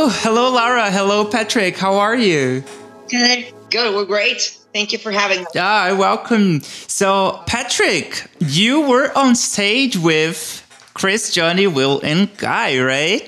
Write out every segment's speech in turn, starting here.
Hello, Lara. Hello, Patrick. How are you? Good. Good. We're great. Thank you for having us. Yeah, welcome. So, Patrick, you were on stage with Chris, Johnny, Will, and Guy, right?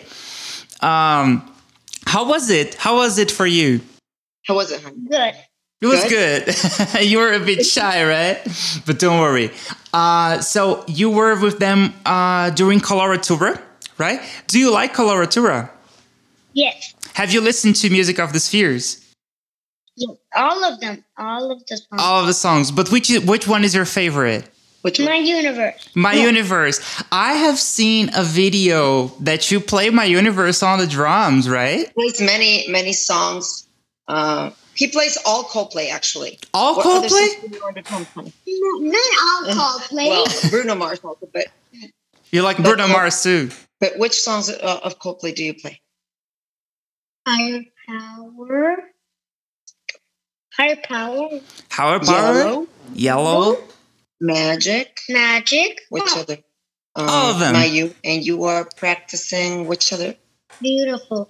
How was it? How was it for you? How was it, honey? Good. It was good. You were a bit shy, right? But don't worry. So you were with them during Coloratura, right? Do you like Coloratura? Yes. Have you listened to Music of the Spheres? Yes. All of them. All of the songs. All of the songs. But which one is your favorite? My Universe. My Universe. I have seen a video that you play My Universe on the drums, right? He plays many songs. He plays all Coldplay, actually. All Coldplay? Not all Coldplay. Well, Bruno Mars also, but... You like Bruno Mars too? But which songs of Coldplay do you play? Higher Power. Higher Power. Higher Power? Yellow. Magic. Which other? All of them. You are practicing which other? Beautiful.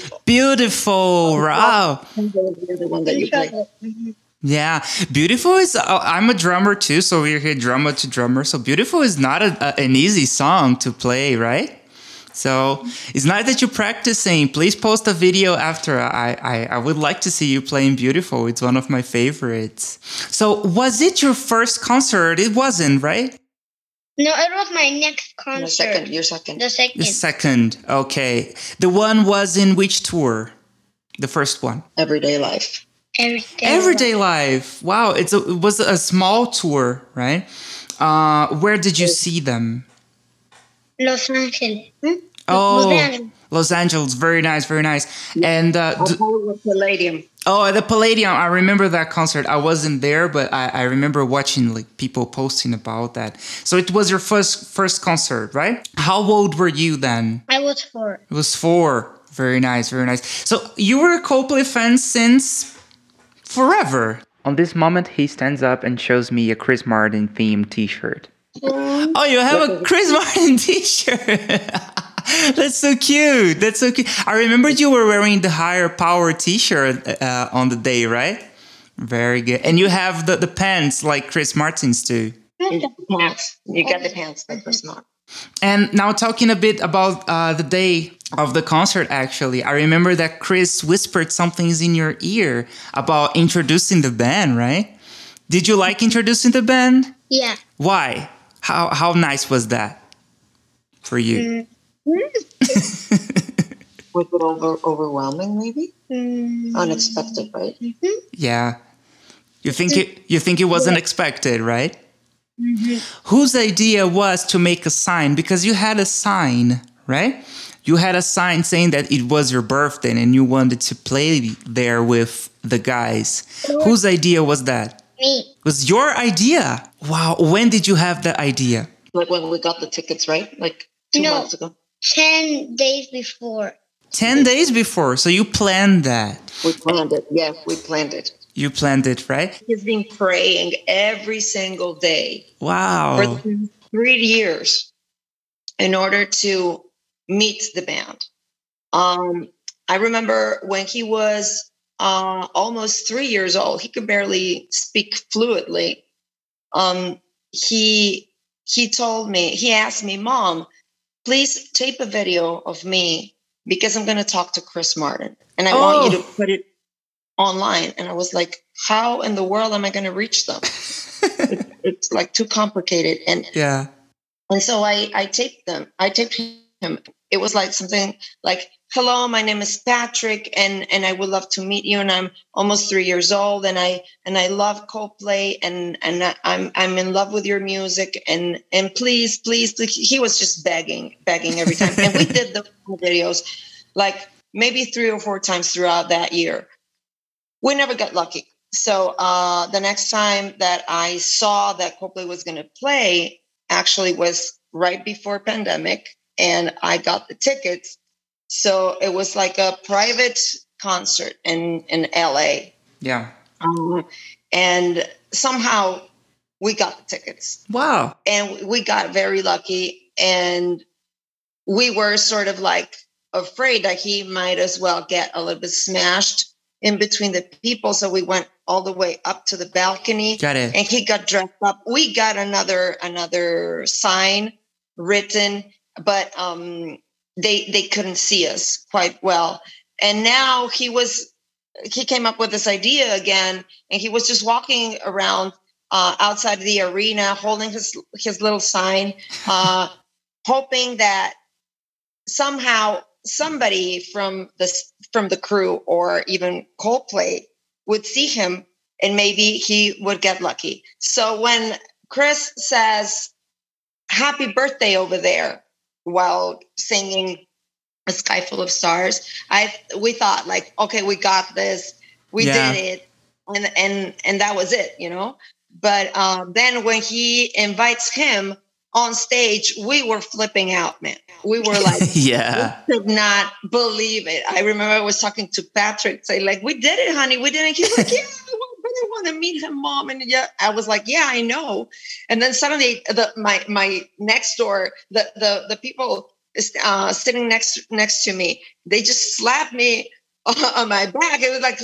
Wow. The one that you play. Mm-hmm. Yeah. Beautiful is, I'm a drummer too, so we're here drummer to drummer. So Beautiful is not an easy song to play, right? So it's nice that you're practicing. Please post a video after. I would like to see you playing Beautiful. It's one of my favorites. So was it your first concert? It wasn't, right? No, it was my next concert. Your second. The second. The second. Okay. The one was in which tour? The first one. Everyday Life. Everyday Life. Wow. It was a small tour, right? Where did you see them? Los Angeles. Oh, Los Angeles. Very nice, very nice. And the Palladium. Oh, at the Palladium. I remember that concert. I wasn't there, but I remember watching like people posting about that. So it was your first concert, right? How old were you then? I was 4. It was 4. Very nice, very nice. So you were a Coldplay fan since forever. On this moment, he stands up and shows me a Chris Martin themed T-shirt. Oh, you have a Chris Martin T-shirt. That's so cute. That's so cute. I remember you were wearing the Higher Power T-shirt on the day, right? Very good. And you have the pants like Chris Martin's too. You got the pants like Chris Martin. And now talking a bit about the day of the concert, actually, I remember that Chris whispered some things in your ear about introducing the band, right? Did you like introducing the band? Yeah. Why? How nice was that for you? Was it overwhelming, maybe? Unexpected, right? Yeah. You think it wasn't expected, right? Whose idea was to make a sign? Because you had a sign, right? You had a sign saying that it was your birthday and you wanted to play there with the guys. Whose idea was that? Me. It was your idea. Wow. When did you have the idea? Like when we got the tickets, right? Like 2 months ago. 10 days before. 10 days before. So you planned that. We planned it. Yeah, we planned it. You planned it, right? He's been praying every single day. Wow. For 3 years in order to meet the band. I remember when he was almost 3 years old, he could barely speak fluently. He told me, he asked me, Mom, please tape a video of me because I'm going to talk to Chris Martin and I want you to put it online. And I was like, how in the world am I going to reach them? It's like too complicated. And so I taped them. I taped him. It was like something like, hello, my name is Patrick and I would love to meet you. And I'm almost 3 years old and I love Coldplay and I'm in love with your music and please, he was just begging every time. And we did the videos like maybe 3 or 4 times throughout that year. We never got lucky. So the next time that I saw that Coldplay was going to play actually was right before pandemic and I got the tickets. So it was like a private concert in LA. Yeah. And somehow we got the tickets. Wow. And we got very lucky. And we were sort of like afraid that he might as well get a little bit smashed in between the people. So we went all the way up to the balcony. Got it. And he got dressed up. We got another sign written, but they couldn't see us quite well. And now he came up with this idea again, and he was just walking around outside the arena holding his little sign, hoping that somehow somebody from the crew or even Coldplay would see him and maybe he would get lucky. So when Chris says happy birthday over there while singing A Sky Full of Stars, we thought like, okay, we got this, we did it, and that was it, you know. But then when he invites him on stage, we were flipping out, man. We were like, we could not believe it. I remember I was talking to Patrick, say like, we did it, honey. We did it. He's like, yeah, I really want to meet him, Mom. And yeah, I was like, yeah, I know. And then suddenly my next door, the people sitting next to me, they just slapped me on my back. It was like,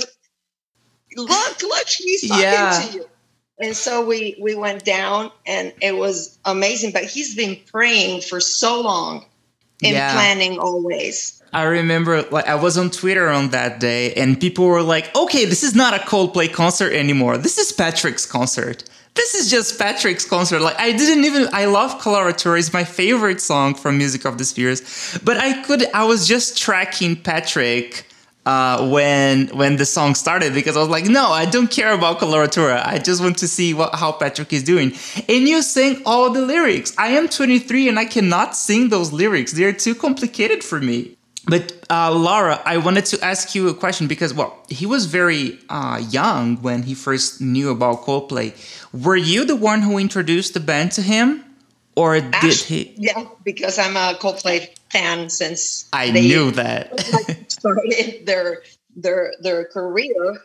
look, he's talking to you. And so we went down, and it was amazing. But he's been praying for so long and planning always. I remember, like, I was on Twitter on that day, and people were like, "Okay, this is not a Coldplay concert anymore. This is Patrick's concert. This is just Patrick's concert." Like, I love Coloratura. It's my favorite song from Music of the Spheres. But I was just tracking Patrick when the song started, because I was like, no, I don't care about Coloratura. I just want to see how Patrick is doing. And you sang all the lyrics. I am 23 and I cannot sing those lyrics. They're too complicated for me. But Laura, I wanted to ask you a question because, well, he was very young when he first knew about Coldplay. Were you the one who introduced the band to him? Or did he? Yeah, because I'm a Coldplay fan since I knew that started their career.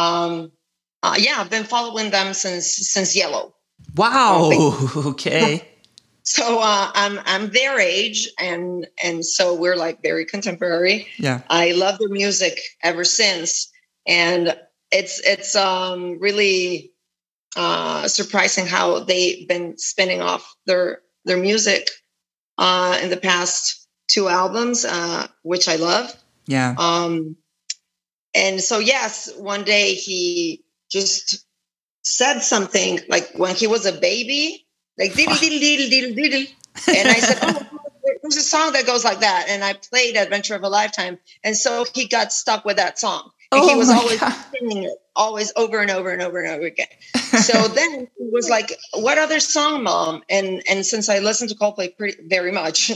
I've been following them since Yellow. Wow. Okay. So I'm their age, and so we're like very contemporary. Yeah. I love their music ever since, and it's really surprising how they've been spinning off their music in the past 2 albums, which I love. Yeah. And so yes, one day he just said something like when he was a baby, like diddle diddle diddle diddle diddle, and I said, "Oh, there's a song that goes like that," and I played Adventure of a Lifetime, and so he got stuck with that song. And he was always singing it, always over and over and over and over again. So then he was like, "What other song, Mom?" And since I listened to Coldplay very much,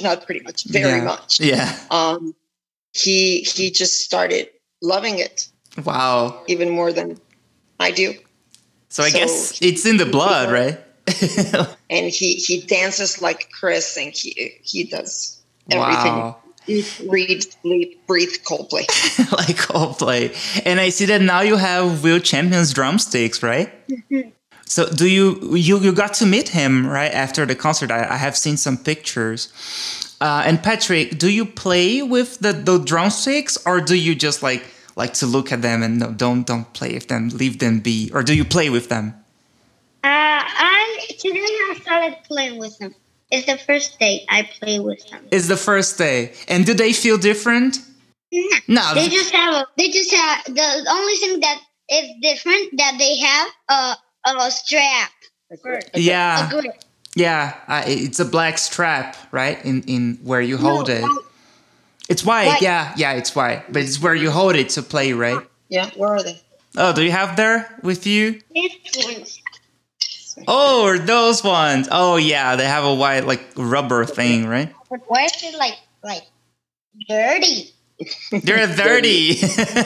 he just started loving it. Wow. Even more than I do. So I guess it's in the blood, right? And he dances like Chris, and he does everything. Wow. Eat, read, sleep, breathe Coldplay. Like Coldplay. And I see that now you have Will Champion's drumsticks, right? Mm-hmm. So do you got to meet him right after the concert? I have seen some pictures. And Patrick, do you play with the drumsticks, or do you just like to look at them and no, don't play with them, leave them be, or do you play with them? Today I started playing with them. It's the first day I play with them. It's the first day, and do they feel different? No. They just have the only thing that is different that they have a strap. Yeah. A grip. Yeah, it's a black strap, right? In where you hold it. White. It's white. Yeah, it's white. But it's where you hold it to play, right? Yeah, where are they? Oh, do you have there with you? These ones. Oh, those ones. Oh, yeah, they have a white like rubber thing, right? Why is it like dirty? They're dirty.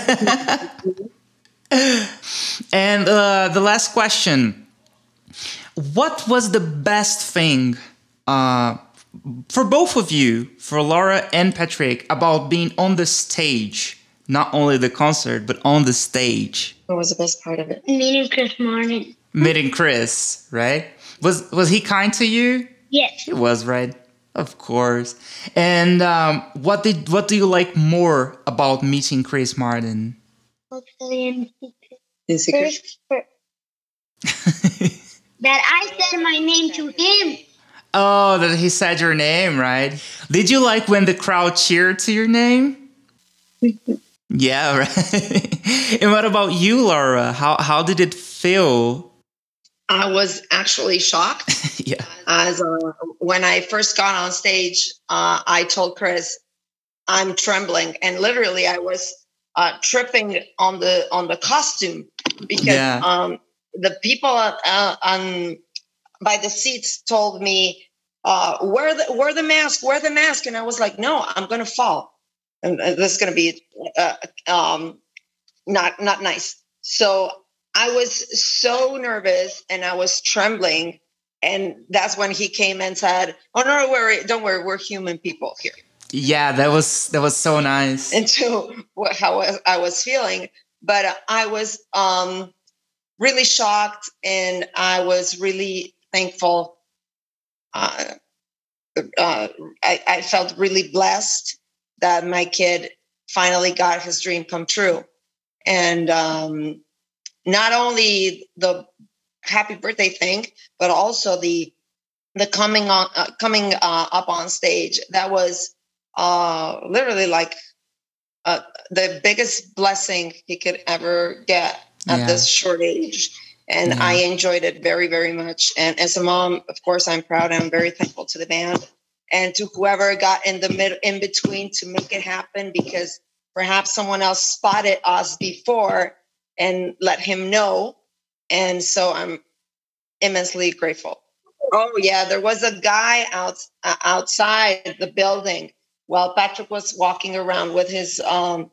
And the last question. What was the best thing for both of you, for Laura and Patrick, about being on the stage? Not only the concert, but on the stage. What was the best part of it? Meeting Chris Martin. Meeting Chris, right? Was he kind to you? Yes. He was, right? Of course. And what do you like more about meeting Chris Martin? Hopefully In secret. that I said my name to him. Oh, that he said your name, right? Did you like when the crowd cheered to your name? Yeah, right. And what about you, Laura? How did it feel? I was actually shocked. Yeah. As when I first got on stage, I told Chris, "I'm trembling," and literally I was tripping on the costume because the people by the seats told me, wear the mask, and I was like, no, I'm gonna fall, and this is gonna be not nice. So I was so nervous and I was trembling, and that's when he came and said, "Oh no, don't worry, we're human people here." Yeah, that was so nice. Into how I was feeling, but I was really shocked, and I was really thankful. I felt really blessed that my kid finally got his dream come true, and not only the happy birthday thing, but also the coming up on stage. That was literally like the biggest blessing he could ever get at this short age. And I enjoyed it very, very much. And as a mom, of course, I'm proud. I'm very thankful to the band and to whoever got in between to make it happen, because perhaps someone else spotted us before and let him know. And so I'm immensely grateful. Oh yeah, there was a guy outside the building while Patrick was walking around with his sign.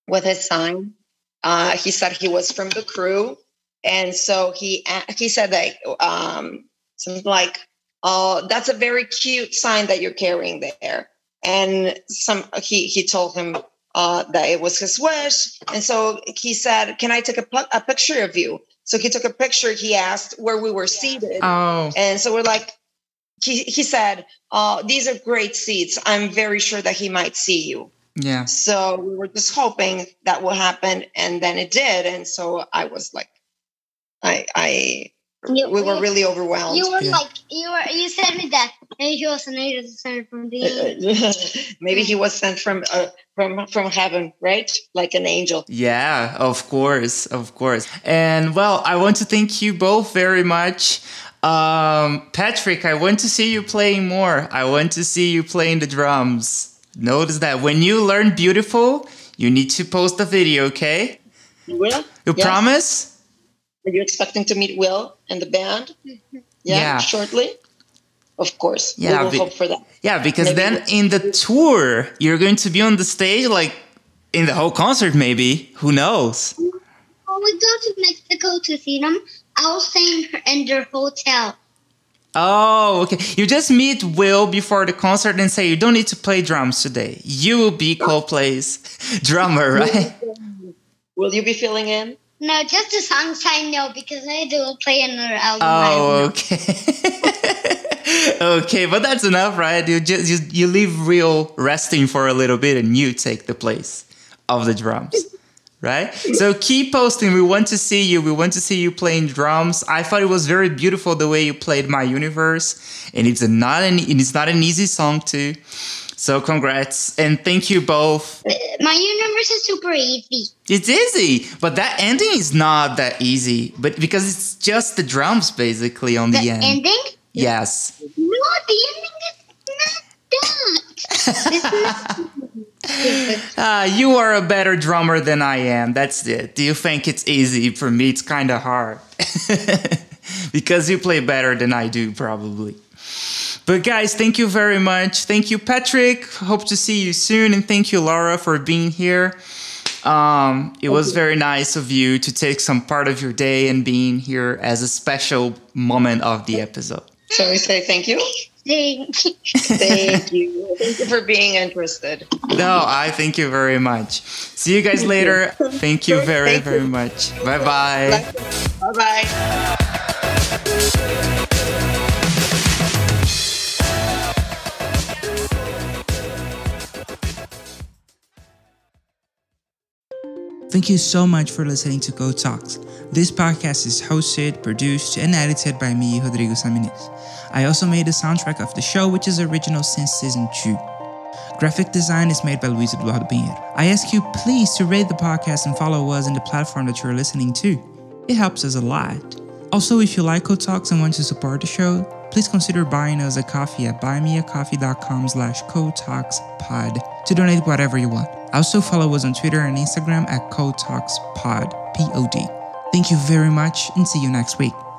He said he was from the crew, and so he said that something like, "Oh, that's a very cute sign that you're carrying there." And he told him that it was his wish, and so he said, "Can I take a picture of you?" So he took a picture. He asked where we were seated. Oh. And so we're like, he said, "These are great seats. I'm very sure that he might see you." Yeah. So we were just hoping that will happen. And then it did. And so I was like, we were really overwhelmed. You were you said me that maybe he was sent from the maybe he was sent from heaven, right? Like an angel. Yeah, of course. And well, I want to thank you both very much. Patrick, I want to see you playing more. I want to see you playing the drums. Notice that when you learn beautiful, you need to post a video, okay? You will? You promise? Are you expecting to meet Will and the band? Yeah. Shortly? Of course. Yeah, we will hope for that. Yeah, because then in the tour, you're going to be on the stage, like in the whole concert, maybe. Who knows? When we go to Mexico to see them, I'll stay in their hotel. Oh, okay. You just meet Will before the concert and say, you don't need to play drums today. You will be Coldplay's drummer, right? Will you be filling in? No, just the songs I know, because I will play another album. Oh, okay. Okay, but that's enough, right? You leave Will resting for a little bit and you take the place of the drums. Right? So keep posting. We want to see you. We want to see you playing drums. I thought it was very beautiful the way you played My Universe. And it's not an easy song too. So congrats. And thank you both. My Universe is super easy. It's easy. But that ending is not that easy. But because it's just the drums basically on the end. The ending? Yes. No, the ending is not done. You are a better drummer than I am. That's it. Do you think it's easy? For me, it's kind of hard. Because you play better than I do, probably. But guys, thank you very much. Thank you, Patrick. Hope to see you soon. And thank you, Laura, for being here. It was very nice of you to take some part of your day and being here as a special moment of the episode. Shall we say thank you? Thank you. Thank you. Thank you for being interested. No, I thank you very much. See you guys later. Thank you very much. Bye-bye. Bye-bye. Thank you so much for listening to Code Talks. This podcast is hosted, produced, and edited by me, Rodrigo Saminis. I also made the soundtrack of the show, which is original since season 2. Graphic design is made by Luis Eduardo Pinheiro. I ask you please to rate the podcast and follow us in the platform that you're listening to. It helps us a lot. Also, if you like Code Talks and want to support the show, please consider buying us a coffee at buymeacoffee.com/CodeTalksPod to donate whatever you want. Also, follow us on Twitter and Instagram at CodeTalksPod, Pod. Thank you very much and see you next week.